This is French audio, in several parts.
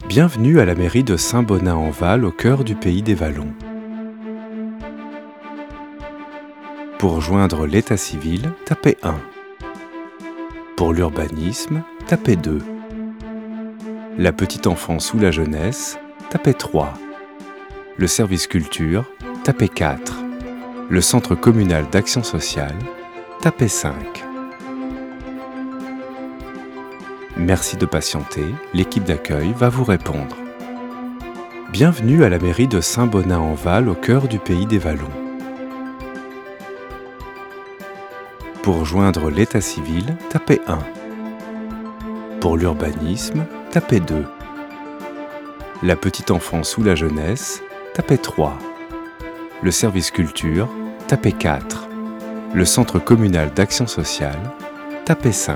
Bienvenue à la mairie de Saint-Bonin-en-Val, au cœur du pays des Vallons. Pour joindre l'état civil, tapez 1. Pour l'urbanisme, tapez 2. La petite enfance ou la jeunesse, tapez 3. Le service culture, tapez 4. Le centre communal d'action sociale, tapez 5. Merci de patienter, l'équipe d'accueil va vous répondre. Bienvenue à la mairie de Saint-Bonin-en-Val, au cœur du pays des Vallons. Pour joindre l'état civil, tapez 1. Pour l'urbanisme, tapez 2. La petite enfance ou la jeunesse, tapez 3. Le service culture, tapez 4. Le centre communal d'action sociale, tapez 5.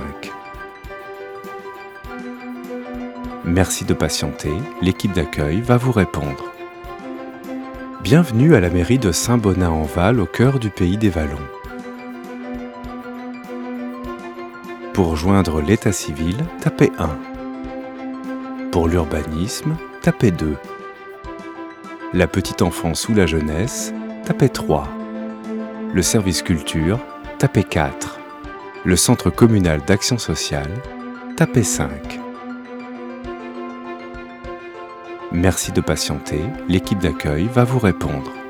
Merci de patienter, l'équipe d'accueil va vous répondre. Bienvenue à la mairie de Saint-Bonin-en-Val, au cœur du pays des Vallons. Pour joindre l'état civil, tapez 1. Pour l'urbanisme, tapez 2. La petite enfance ou la jeunesse, tapez 3. Le service culture, tapez 4. Le centre communal d'action sociale, tapez 5. Merci de patienter, l'équipe d'accueil va vous répondre.